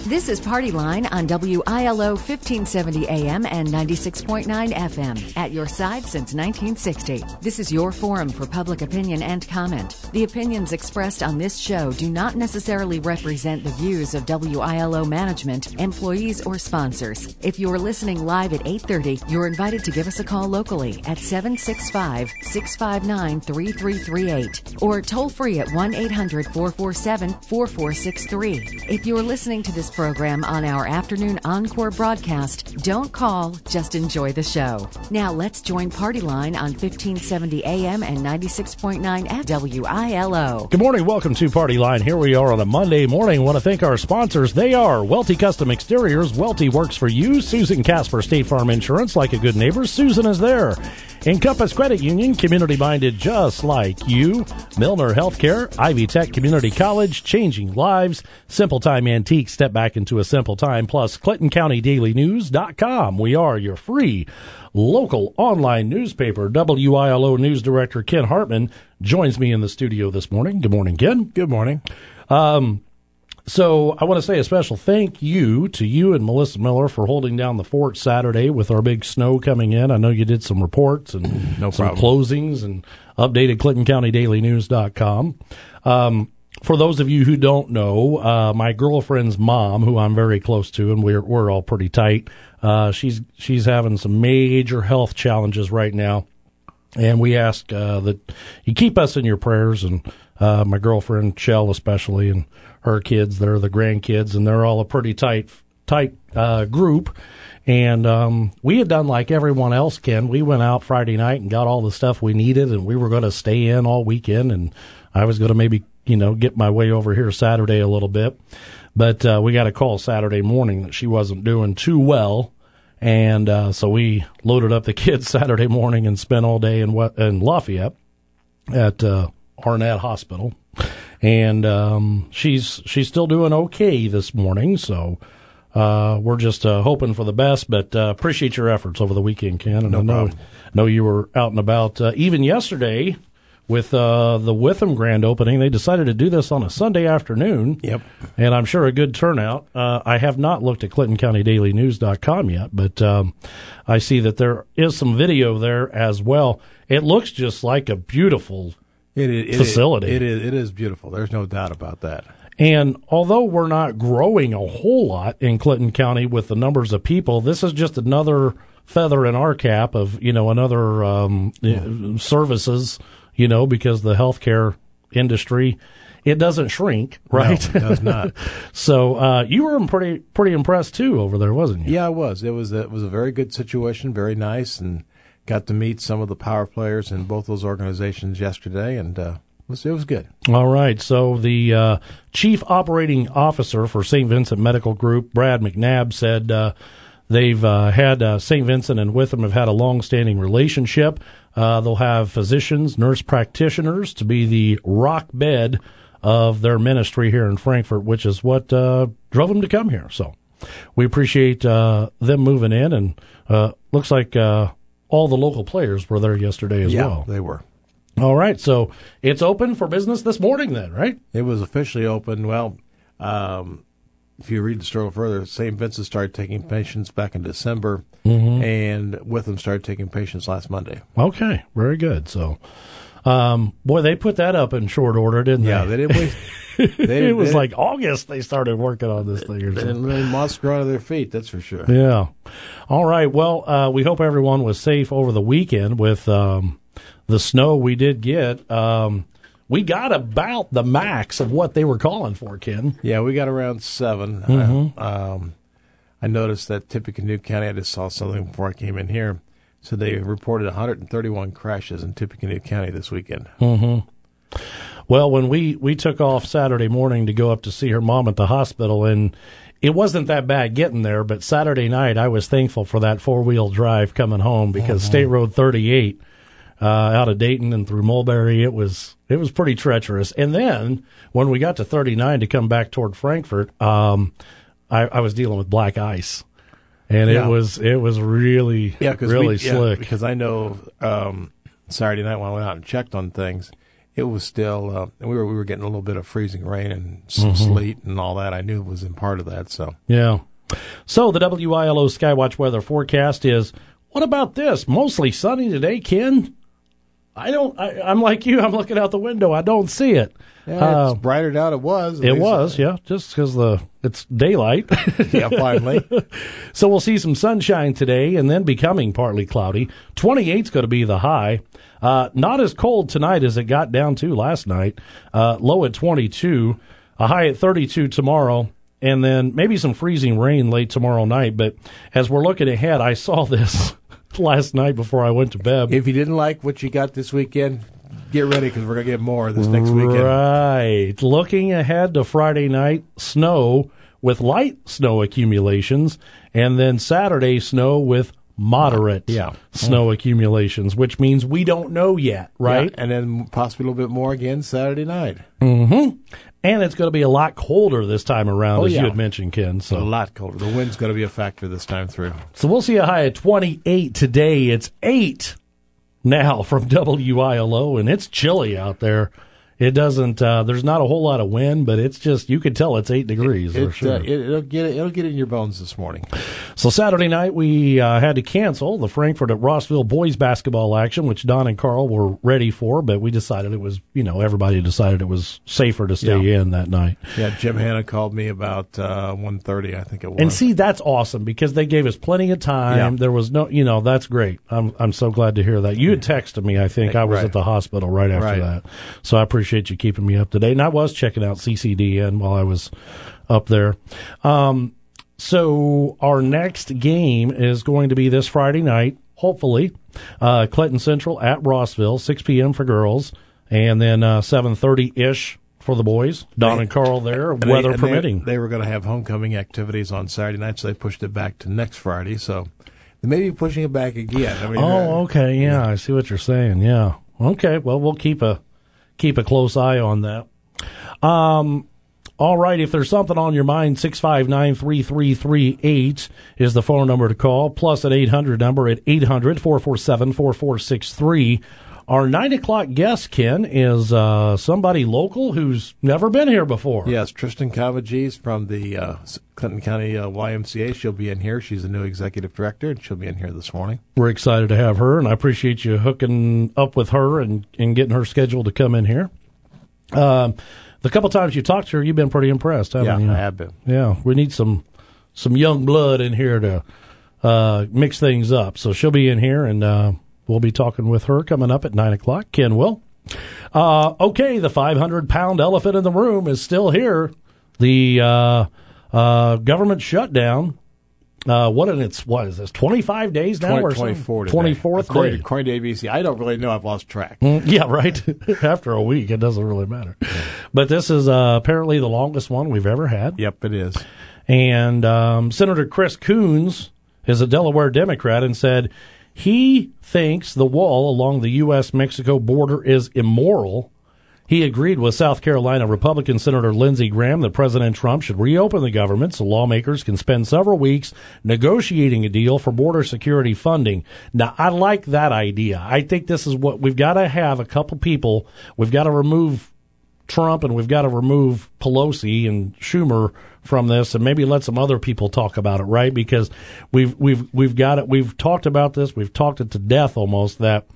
This is Party Line on WILO 1570 AM and 96.9 FM. At your side since 1960. This is your forum for public opinion and comment. The opinions expressed on this show do not necessarily represent the views of WILO management, employees, or sponsors. If you are listening live at 8:30, you're invited to give us a call locally at 765-659-3338 or toll free at 1-800-447-4463. If you're listening to this program on our afternoon encore broadcast, don't call, just enjoy the show. Now let's join Party Line on 1570 AM and 96.9 WILO. Good morning. Welcome to Party Line. Here we are on a Monday morning. I want to thank our sponsors. They are Welty Custom Exteriors. Welty works for you. Susan Casper, State Farm Insurance. Like a good neighbor, Susan is there. Encompass Credit Union, community-minded just like you. Milner Healthcare, Ivy Tech Community College, changing lives. Simple Time Antiques, step back into a simple time. Plus, ClintonCountyDailyNews.com. We are your free local online newspaper. WILO News Director Ken Hartman joins me in the studio this morning. Good morning, Ken. Good morning. So I want to say a special thank you to you and Melissa Miller for holding down the fort Saturday with our big snow coming in. I know you did some reports and some closings and updated ClintonCountyDailyNews.com. For those of you who don't know, my girlfriend's mom, who I'm very close to, and we're all pretty tight, she's having some major health challenges right now. And we ask that you keep us in your prayers, and my girlfriend, Shell especially, and her kids, they're the grandkids, and they're all a pretty tight group. And we had done like everyone else, Ken. We went out Friday night and got all the stuff we needed, and we were going to stay in all weekend, and I was going to maybe, get my way over here Saturday a little bit. But we got a call Saturday morning that she wasn't doing too well. And so we loaded up the kids Saturday morning and spent all day in Lafayette at Arnett Hospital. And she's still doing okay this morning, so we're just hoping for the best. But appreciate your efforts over the weekend, Ken. And I know you were out and about. Even yesterday with the Witham grand opening, they decided to do this on a Sunday afternoon. Yep. And I'm sure a good turnout. I have not looked at ClintonCountyDailyNews.com yet, but I see that there is some video there as well. It looks just like a beautiful facility. It is beautiful. There's no doubt about that. And although we're not growing a whole lot in Clinton County with the numbers of people, this is just another feather in our cap of, another services, because the healthcare industry, it doesn't shrink, right? No, it does not. So you were pretty impressed too over there, wasn't you? Yeah, I was. It was a very good situation, very nice, and got to meet some of the power players in both those organizations yesterday, and it was good. All right. So the chief operating officer for St. Vincent Medical Group, Brad McNabb, said they've had St. Vincent and Witham have had a long-standing relationship. They'll have physicians, nurse practitioners to be the rock bed of their ministry here in Frankfort, which is what drove them to come here. So we appreciate them moving in, and looks like all the local players were there yesterday as well. Yeah, they were. All right, so it's open for business this morning then, right? It was officially open. Well, if you read the story further, St. Vincent started taking patients back in December, and Witham started taking patients last Monday. Okay, very good. So, boy, they put that up in short order, didn't they? Yeah, they didn't wait. It was like August they started working on this thing. They didn't really moths grow out of their feet, that's for sure. Yeah. All right, well, we hope everyone was safe over the weekend with the snow we did get. We got about the max of what they were calling for, Ken. Yeah, we got around 7. I noticed that Tippecanoe County, I just saw something before I came in here, so they reported 131 crashes in Tippecanoe County this weekend. Well, when we took off Saturday morning to go up to see her mom at the hospital, and it wasn't that bad getting there, but Saturday night I was thankful for that four-wheel drive coming home because State Road 38 out of Dayton and through Mulberry, it was pretty treacherous. And then when we got to 39 to come back toward Frankfort, I was dealing with black ice, and it was really slick. Because I know Saturday night when I went out and checked on things, it was still we were getting a little bit of freezing rain and some sleet and all that. I knew it was in part of that. So yeah. So the WILO Skywatch weather forecast is, what about this? Mostly sunny today, Ken? I'm like you. I'm looking out the window. I don't see it. Yeah, it's brighter now than it was. It was, yeah, just because it's daylight. Yeah, finally. So we'll see some sunshine today and then becoming partly cloudy. 28's going to be the high. Not as cold tonight as it got down to last night. Low at 22, a high at 32 tomorrow, and then maybe some freezing rain late tomorrow night. But as we're looking ahead, I saw this last night before I went to bed. If you didn't like what you got this weekend, get ready because we're going to get more this next weekend. Right. Looking ahead to Friday night, snow with light snow accumulations, and then Saturday snow with moderate snow accumulations, which means we don't know yet, right? Yeah, and then possibly a little bit more again Saturday night. Mm-hmm. And it's going to be a lot colder this time around, as you had mentioned, Ken. So a lot colder. The wind's going to be a factor this time through. So we'll see a high of 28 today. It's 8 now from WILO, and it's chilly out there. It doesn't. There's not a whole lot of wind, but it's just, you can tell it's 8 degrees for sure. It'll get in your bones this morning. So Saturday night we had to cancel the Frankfort at Rossville boys basketball action, which Don and Carl were ready for, but we decided it was, everybody decided it was safer to stay in that night. Yeah, Jim Hanna called me about 1:30, I think it was. And see, that's awesome because they gave us plenty of time. Yeah. There was no, that's great. I'm so glad to hear that. You had texted me, I think. I was at the hospital right after that. So I appreciate you keeping me up to date. And I was checking out CCDN while I was up there. So our next game is going to be this Friday night, hopefully. Clinton Central at Rossville, 6 p.m. for girls, and then 7:30-ish for the boys. Don and Carl there, weather permitting. They were going to have homecoming activities on Saturday night, so they pushed it back to next Friday. So they may be pushing it back again. Okay. Yeah, I see what you're saying. Yeah. Okay. Well, we'll keep a close eye on that. All right, if there's something on your mind, 659-3338 is the phone number to call, plus an 800 number at 800-447-4463. Our 9 o'clock guest, Ken, is somebody local who's never been here before. Yes, Tristan Cavagees from the Clinton County YMCA. She'll be in here. She's the new executive director, and she'll be in here this morning. We're excited to have her, and I appreciate you hooking up with her and getting her scheduled to come in here. The couple times you talked to her, you've been pretty impressed, haven't you? I have been. Yeah, we need some young blood in here to mix things up. So she'll be in here, and we'll be talking with her coming up at 9 o'clock. Ken will. Okay, the 500-pound elephant in the room is still here. The government shutdown. What is this, 25 days now? 24 today. 24th day. According to ABC. I don't really know. I've lost track. Yeah, right. After a week, it doesn't really matter. But this is apparently the longest one we've ever had. Yep, it is. And Senator Chris Coons is a Delaware Democrat and said he thinks the wall along the U.S.-Mexico border is immoral. He agreed with South Carolina Republican Senator Lindsey Graham that President Trump should reopen the government so lawmakers can spend several weeks negotiating a deal for border security funding. Now, I like that idea. I think this is what we've got to have a couple people. We've got to remove Trump and we've got to remove Pelosi and Schumer from this, and maybe let some other people talk about it, right? Because we've got it. We've talked about this. We've talked it to death almost. That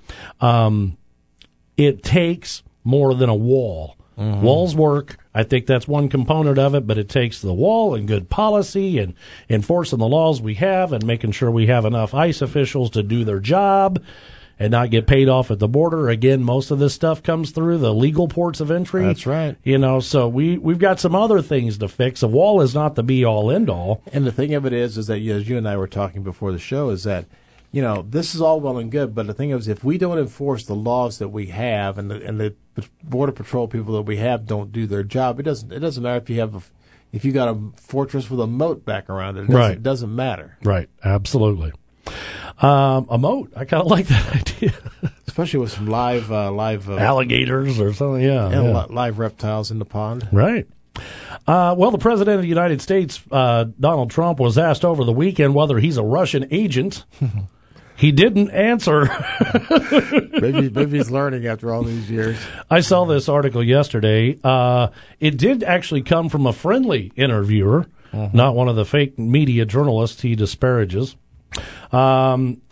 it takes more than a wall. Mm-hmm. Walls work. I think that's one component of it, but it takes the wall and good policy and enforcing the laws we have and making sure we have enough ICE officials to do their job and not get paid off at the border. Again, most of this stuff comes through the legal ports of entry. That's right. So we've got some other things to fix. A wall is not the be-all, end-all. And the thing of it is that, as you and I were talking before the show, is that, this is all well and good, but the thing is, if we don't enforce the laws that we have and the Border Patrol people that we have don't do their job, it doesn't matter if you got a fortress with a moat back around it. It doesn't matter. Right. Absolutely. A moat. I kind of like that idea. Especially with some live alligators or something. Yeah. Live reptiles in the pond. Right. Well, the President of the United States, Donald Trump, was asked over the weekend whether he's a Russian agent. He didn't answer. maybe he's learning after all these years. I saw this article yesterday. It did actually come from a friendly interviewer, not one of the fake media journalists he disparages. I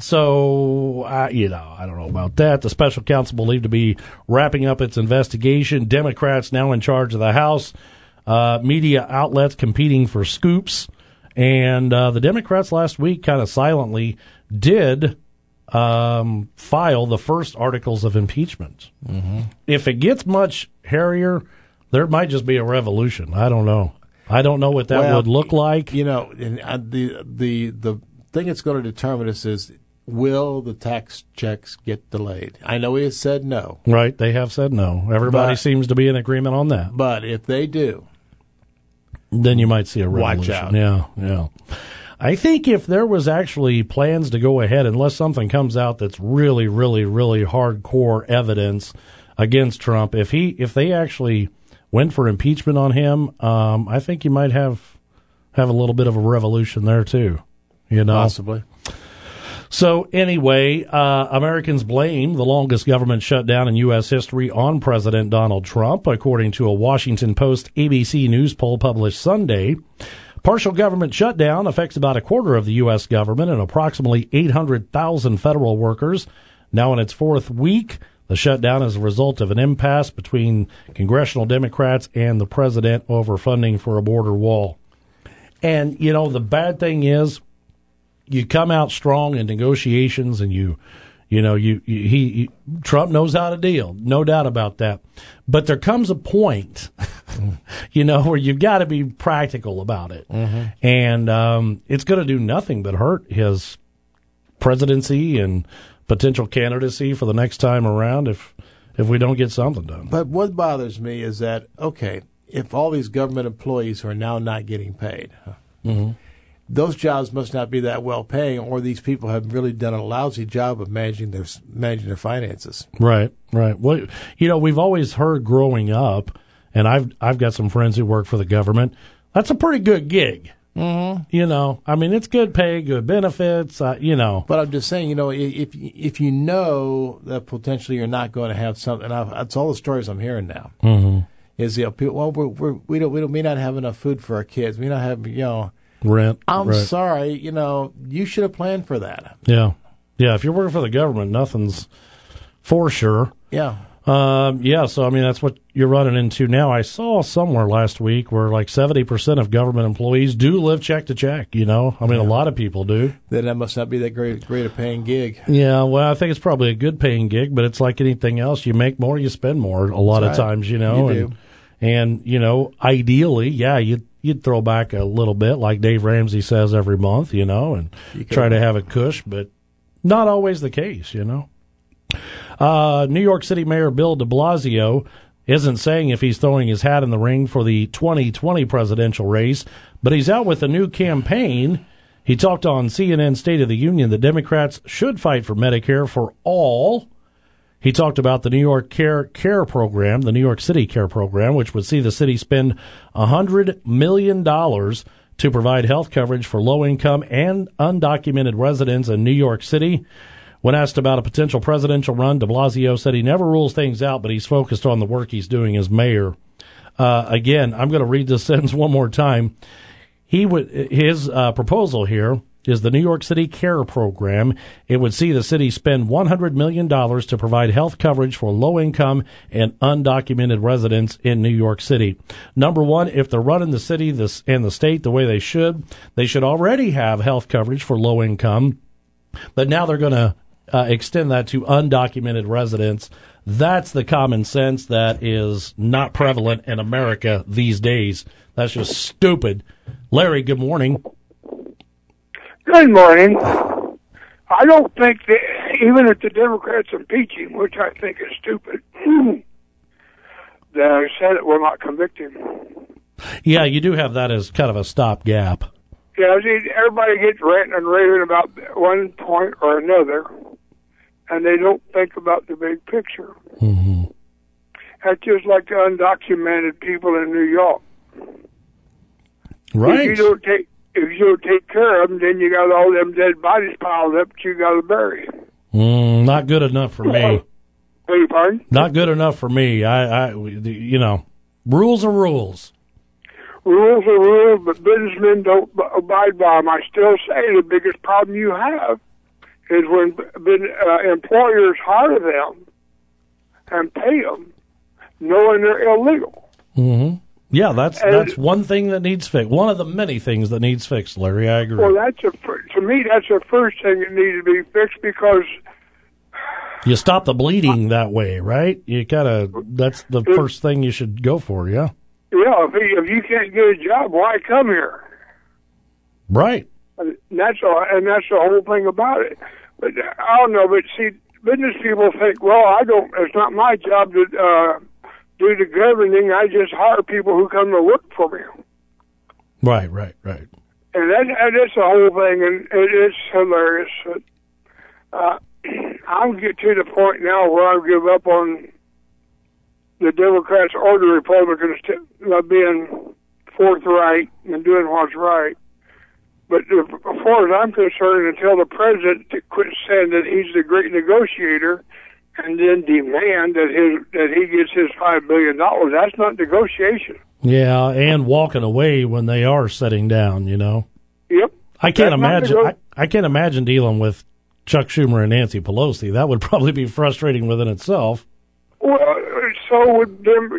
don't know about that. The special counsel believed to be wrapping up its investigation. Democrats now in charge of the House. Media outlets competing for scoops. And the Democrats last week kind of silently did file the first articles of impeachment. Mm-hmm. If it gets much hairier, there might just be a revolution. I don't know. I don't know what that would look like. You know, and the thing that's going to determine this is, will the tax checks get delayed? I know he has said no. Right, they have said no. Everybody seems to be in agreement on that. But if they do, then you might see a revolution. Watch out. Yeah. I think if there was actually plans to go ahead, unless something comes out that's really, really, really hardcore evidence against Trump, if they actually went for impeachment on him, I think you might have a little bit of a revolution there too. You know, possibly. So anyway, Americans blame the longest government shutdown in U.S. history on President Donald Trump, according to a Washington Post ABC News poll published Sunday. Partial government shutdown affects about a quarter of the U.S. government and approximately 800,000 federal workers. Now in its fourth week, the shutdown is a result of an impasse between congressional Democrats and the president over funding for a border wall. And, you know, the bad thing is, you come out strong in negotiations, and Trump knows how to deal, no doubt about that. But there comes a point, where you've got to be practical about it, and it's going to do nothing but hurt his presidency and potential candidacy for the next time around if we don't get something done. But what bothers me is that, okay, if all these government employees are now not getting paid. Those jobs must not be that well paying, or these people have really done a lousy job of managing their finances. Right. Well, we've always heard growing up, and I've got some friends who work for the government. That's a pretty good gig. Mm-hmm. It's good pay, good benefits. But I'm just saying, if you know that potentially you're not going to have something, that's all the stories I'm hearing now. Mm-hmm. Is people? Well, we may not have enough food for our kids. We don't have rent. I'm sorry, you should have planned for that. Yeah. If you're working for the government, nothing's for sure. Yeah. So that's what you're running into now. I saw somewhere last week where like 70% of government employees do live check to check. A lot of people do. Then that must not be that great a paying gig. Yeah. Well, I think it's probably a good paying gig, but it's like anything else. You make more, you spend more. A lot of times, You do. And ideally, you'd throw back a little bit, like Dave Ramsey says every month, and try to have a cush, but not always the case, New York City Mayor Bill de Blasio isn't saying if he's throwing his hat in the ring for the 2020 presidential race, but he's out with a new campaign. He talked on CNN State of the Union that Democrats should fight for Medicare for all. He talked about the New York Care Program, the New York City Care Program, which would see the city spend $100 million to provide health coverage for low-income and undocumented residents in New York City. When asked about a potential presidential run, de Blasio said he never rules things out, but he's focused on the work he's doing as mayor. Again, I'm going to read this sentence one more time. His proposal here is the New York City Care Program. It would see the city spend $100 million to provide health coverage for low-income and undocumented residents in New York City. Number one, if they're running the city and the state the way they should already have health coverage for low-income, but now they're going to extend that to undocumented residents. That's the common sense that is not prevalent in America these days. That's just stupid. Larry, good morning. Good morning. I don't think that, even if the Democrats impeach him, which I think is stupid, the Senate will not convict him. Yeah, you do have that as kind of a stopgap. Yeah, everybody gets ranting and raving about one point or another, and they don't think about the big picture. Mm-hmm. That's just like the undocumented people in New York. Right. if you don't take care of them, then you got all them dead bodies piled up that you got to bury. Not good enough for me. Beg your pardon? Not good enough for me. Rules are rules. Rules are rules, but businessmen don't abide by them. I still say the biggest problem you have is when employers hire them and pay them, knowing they're illegal. Mm-hmm. Yeah, that's one thing that needs fixed. One of the many things that needs fixed, Larry. I agree. Well, to me, that's the first thing that needs to be fixed, because you stop the bleeding that way, right? That's the first thing you should go for, yeah. Yeah, if you can't get a job, why come here? Right. And that's the whole thing about it. But I don't know. But see, business people think, well, it's not my job to do the governing. I just hire people who come to work for me. Right. And that's the whole thing, and it is hilarious. I'm get to the point now where I give up on the Democrats or the Republicans being forthright and doing what's right. But as far as I'm concerned, until the president quits saying that he's the great negotiator and then demand that he gets his $5 billion, that's not negotiation. Yeah, and walking away when they are sitting down, Yep. I can't imagine dealing with Chuck Schumer and Nancy Pelosi. That would probably be frustrating within itself. Well, so would them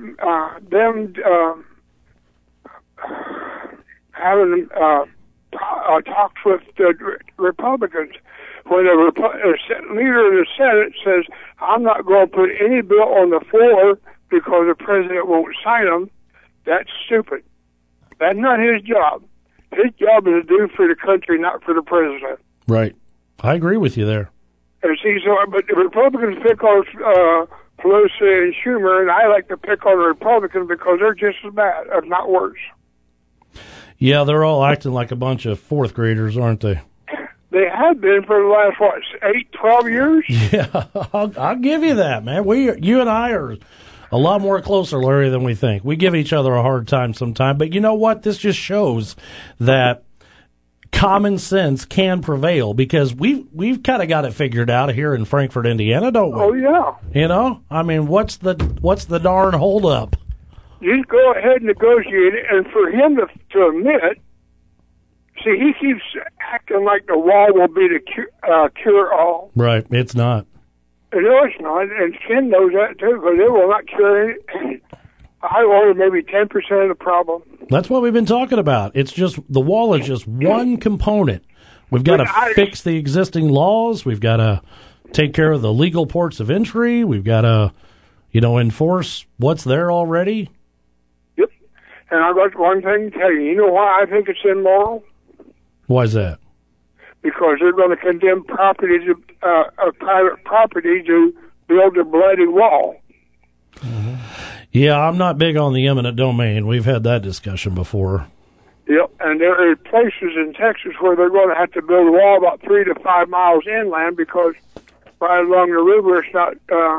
having talks with the Republicans. When a leader of the Senate says, I'm not going to put any bill on the floor because the president won't sign them, that's stupid. That's not his job. His job is to do for the country, not for the president. Right. I agree with you there. And see, but the Republicans pick on Pelosi and Schumer, and I like to pick on the Republicans because they're just as bad, if not worse. Yeah, they're all acting like a bunch of fourth graders, aren't they? They have been for the last, 12 years? Yeah, I'll give you that, man. You and I are a lot more closer, Larry, than we think. We give each other a hard time sometimes, but you know what? This just shows that common sense can prevail, because we've kind of got it figured out here in Frankfort, Indiana, don't we? Oh yeah. I mean, what's the darn holdup? Just go ahead and negotiate it, and for him to admit, see, he keeps acting like the wall will be the cure all. Right, it's not. No, it's not, and Ken knows that too, because it will not cure it. I order maybe 10% of the problem. That's what we've been talking about. It's just the wall is just one component. We've got to fix the existing laws. We've got to take care of the legal ports of entry. We've got to, enforce what's there already. Yep. And I've got one thing to tell you. You know why I think it's immoral? Why is that? Because they're going to condemn private property to build a bloody wall. Mm-hmm. Yeah, I'm not big on the eminent domain. We've had that discussion before. Yep, and there are places in Texas where they're going to have to build a wall about 3 to 5 miles inland because right along the river it's not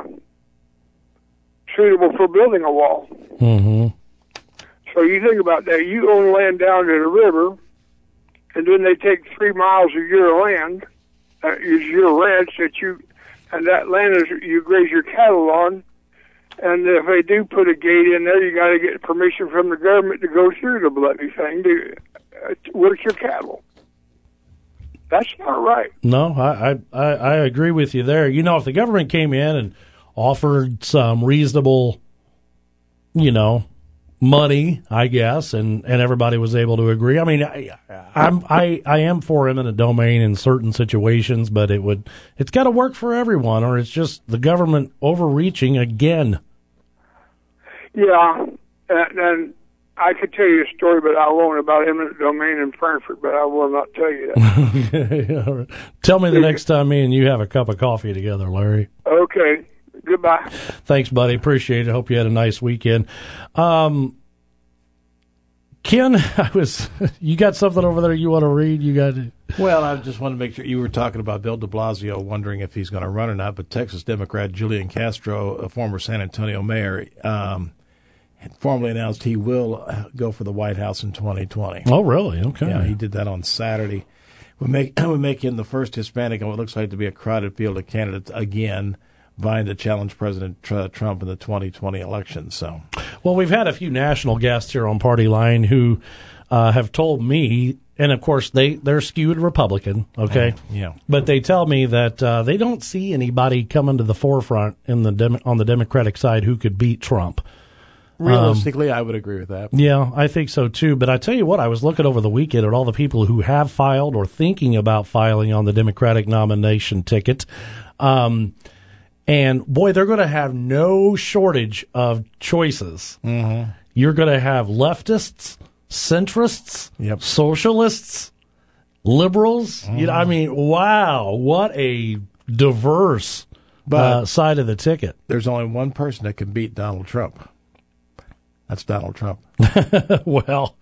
suitable for building a wall. Mm-hmm. So you think about that. You own land down to the river, and then they take 3 miles of your land, is your ranch and that land is you graze your cattle on. And if they do put a gate in there, you got to get permission from the government to go through the bloody thing to work your cattle. That's not right. No, I agree with you there. If the government came in and offered some reasonable, money, I guess, and everybody was able to agree. I mean, I am for eminent domain in certain situations, but it's got to work for everyone, or it's just the government overreaching again. Yeah, and I could tell you a story, but I won't, about eminent domain in Frankfurt, but I will not tell you that. Tell me the next time me and you have a cup of coffee together, Larry. Okay. Goodbye. Thanks, buddy. Appreciate it. Hope you had a nice weekend. Ken, you got something over there you want to read? You got it. Well, I just want to make sure you were talking about Bill de Blasio, wondering if he's going to run or not. But Texas Democrat Julian Castro, a former San Antonio mayor, formally announced he will go for the White House in 2020. Oh, really? Okay. Yeah, he did that on Saturday. We make him the first Hispanic on what looks like to be a crowded field of candidates again, vying to challenge President Trump in the 2020 election. So, well, we've had a few national guests here on Party Line who have told me, and of course they're skewed Republican, okay? Yeah. But they tell me that they don't see anybody coming to the forefront on the Democratic side who could beat Trump. Realistically, I would agree with that. Yeah, I think so too. But I tell you what, I was looking over the weekend at all the people who have filed or thinking about filing on the Democratic nomination ticket. And boy, they're going to have no shortage of choices. Mm-hmm. You're going to have leftists, centrists, socialists, liberals. Mm-hmm. You know, I mean, wow, what a diverse side of the ticket. There's only one person that can beat Donald Trump. That's Donald Trump. Well,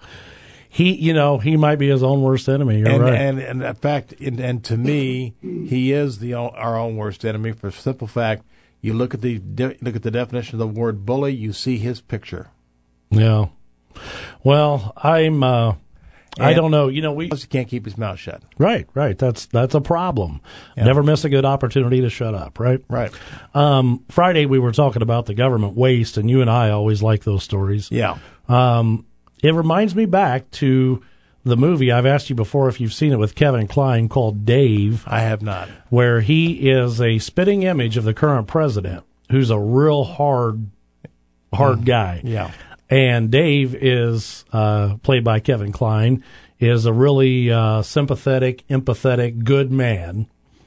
he might be his own worst enemy. You're right. And in fact, and to me, he is our own worst enemy for the simple fact. You look at the definition of the word bully, you see his picture. Yeah. Well, I don't know. You know, he can't keep his mouth shut. Right. That's a problem. Yeah. Never miss a good opportunity to shut up. Right. Friday we were talking about the government waste, and you and I always like those stories. Yeah. It reminds me back to the movie I've asked you before if you've seen it with Kevin Kline called Dave. I have not. Where he is a spitting image of the current president, who's a real hard guy. Yeah. And Dave is played by Kevin Kline, is a really sympathetic, empathetic, good man.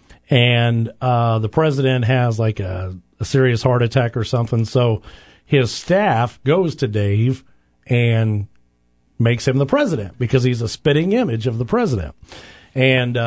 And the president has like a serious heart attack or something. So his staff goes to Dave and makes him the president because he's a spitting image of the president. And,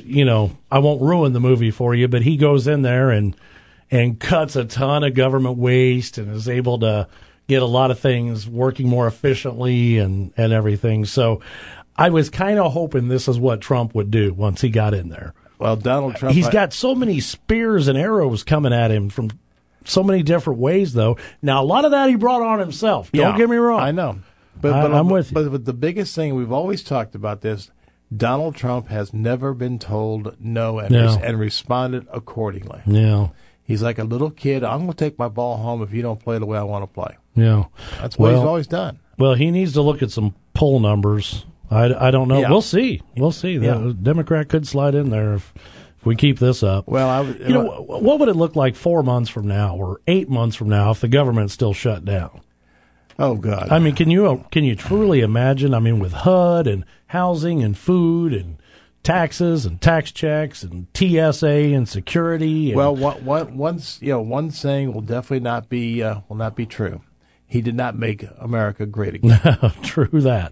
I won't ruin the movie for you, but he goes in there and cuts a ton of government waste and is able to get a lot of things working more efficiently and everything. So I was kind of hoping this is what Trump would do once he got in there. Well, Donald Trump... He's got so many spears and arrows coming at him from so many different ways, though. Now, a lot of that he brought on himself. Don't get me wrong. I know. But I'm with you. But the biggest thing, we've always talked about this, Donald Trump has never been told no and responded accordingly. Yeah. He's like a little kid. I'm going to take my ball home if you don't play the way I want to play. Yeah. That's what he's always done. Well, he needs to look at some poll numbers. I don't know. Yeah. We'll see. The Democrat could slide in there if we keep this up. Well, what would it look like 4 months from now or 8 months from now if the government's still shut down? Oh, God. I mean, can you truly imagine? I mean, with HUD and housing and food and taxes and tax checks and TSA and security. And well, one saying will definitely not be true. He did not make America great again. True that.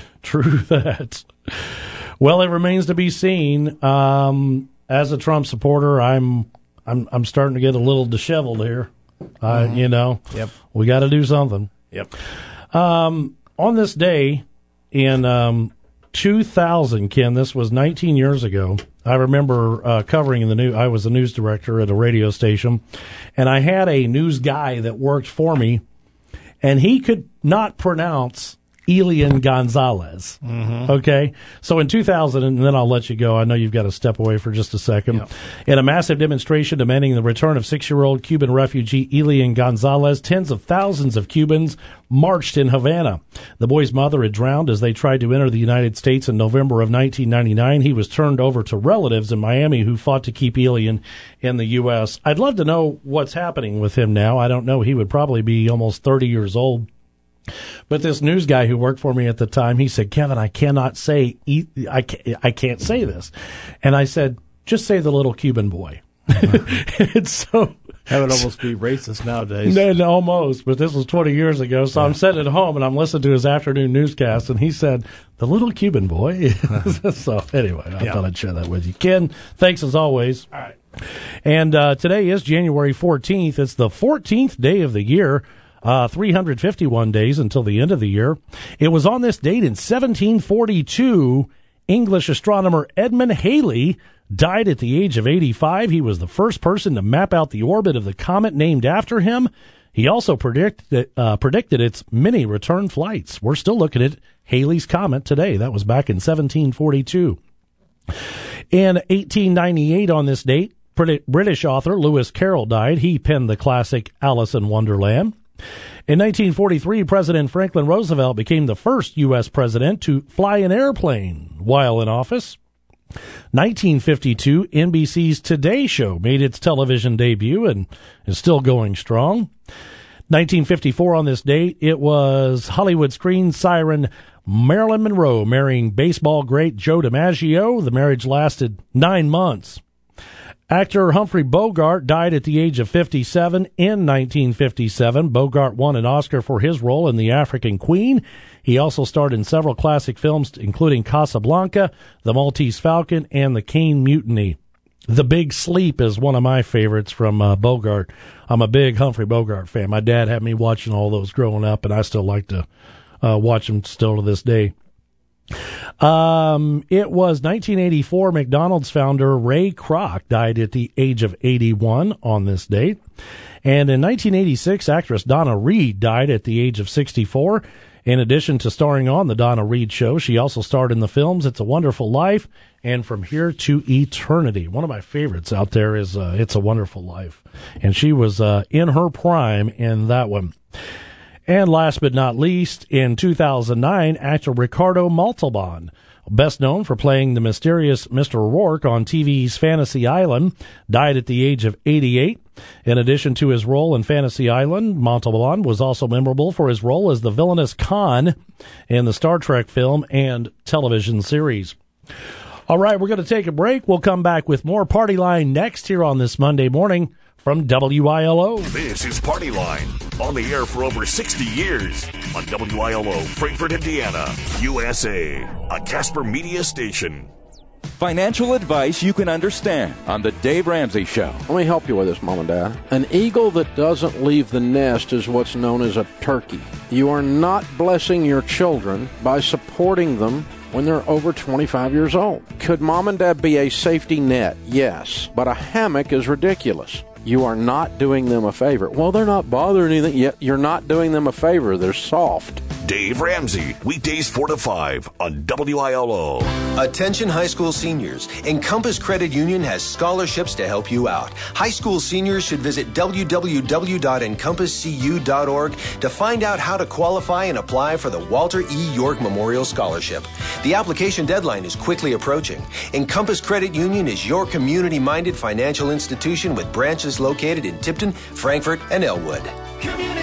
Well, it remains to be seen. As a Trump supporter, I'm starting to get a little disheveled here. Yep. We got to do something. Yep. On this day in 2000, Ken, this was 19 years ago. I remember covering the news. I was a news director at a radio station, and I had a news guy that worked for me, and he could not pronounce Elian Gonzalez. Mm-hmm. Okay? So in 2000, and then I'll let you go. I know you've got to step away for just a second. Yep. In a massive demonstration demanding the return of 6-year-old Cuban refugee Elian Gonzalez, tens of thousands of Cubans marched in Havana. The boy's mother had drowned as they tried to enter the United States in November of 1999. He was turned over to relatives in Miami who fought to keep Elian in the U.S. I'd love to know what's happening with him now. I don't know. He would probably be almost 30 years old. But this news guy who worked for me at the time, he said, Kevin, I can't say this. And I said, just say the little Cuban boy. And so that would almost be racist nowadays. No, almost, but this was 20 years ago. So I'm sitting at home and I'm listening to his afternoon newscast, and he said, the little Cuban boy. So anyway, I thought I'd share that with you. Ken, thanks as always. All right. And today is January 14th. It's the 14th day of the year. 351 days until the end of the year. It was on this date in 1742, English astronomer Edmund Halley died at the age of 85. He was the first person to map out the orbit of the comet named after him. He also predicted its many return flights. We're still looking at Halley's Comet today. That was back in 1742. In 1898 on this date, British author Lewis Carroll died. He penned the classic Alice in Wonderland. In 1943, President Franklin Roosevelt became the first U.S. president to fly an airplane while in office. 1952, NBC's Today Show made its television debut and is still going strong. 1954 on this date, it was Hollywood screen siren Marilyn Monroe marrying baseball great Joe DiMaggio. The marriage lasted 9 months. Actor Humphrey Bogart died at the age of 57 in 1957. Bogart won an Oscar for his role in The African Queen. He also starred in several classic films, including Casablanca, The Maltese Falcon, and The Caine Mutiny. The Big Sleep is one of my favorites from Bogart. I'm a big Humphrey Bogart fan. My dad had me watching all those growing up, and I still like to watch them still to this day. It was 1984. McDonald's founder Ray Kroc died at the age of 81 on this date. And in 1986, actress Donna Reed died at the age of 64. In addition to starring on the Donna Reed Show, she also starred in the films It's a Wonderful Life and From Here to Eternity. One of my favorites out there is It's a Wonderful Life. And she was in her prime in that one. And last but not least, in 2009, actor Ricardo Montalban, best known for playing the mysterious Mr. Rourke on TV's Fantasy Island, died at the age of 88. In addition to his role in Fantasy Island, Montalban was also memorable for his role as the villainous Khan in the Star Trek film and television series. All right, we're going to take a break. We'll come back with more Party Line next here on this Monday morning from WILO. This is Party Line, on the air for over 60 years on WILO, Frankfort, Indiana, USA, a Casper Media station. Financial advice you can understand on The Dave Ramsey Show. Let me help you with this, Mom and Dad. An eagle that doesn't leave the nest is what's known as a turkey. You are not blessing your children by supporting them when they're over 25 years old. Could Mom and Dad be a safety net? Yes. But a hammock is ridiculous. You are not doing them a favor. Well, they're not bothering anything. Yet you're not doing them a favor. They're soft. Dave Ramsey, weekdays 4 to 5 on WILO. Attention high school seniors. Encompass Credit Union has scholarships to help you out. High school seniors should visit www.encompasscu.org to find out how to qualify and apply for the Walter E. York Memorial Scholarship. The application deadline is quickly approaching. Encompass Credit Union is your community-minded financial institution with branches located in Tipton, Frankfort, and Elwood. Community